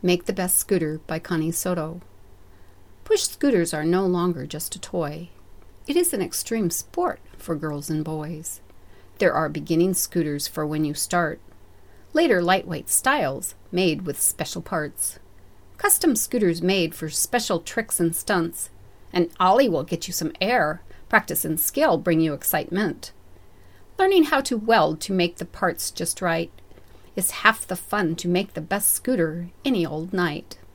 Make the Best Scooter by Connie Soto. Push scooters are no longer just a toy. It is an extreme sport for girls and boys. There are beginning scooters for when you start. Later lightweight styles made with special parts. Custom scooters made for special tricks and stunts. An ollie will get you some air. Practice and skill bring you excitement. Learning how to weld to make the parts just right is half the fun to make the best scooter any old night.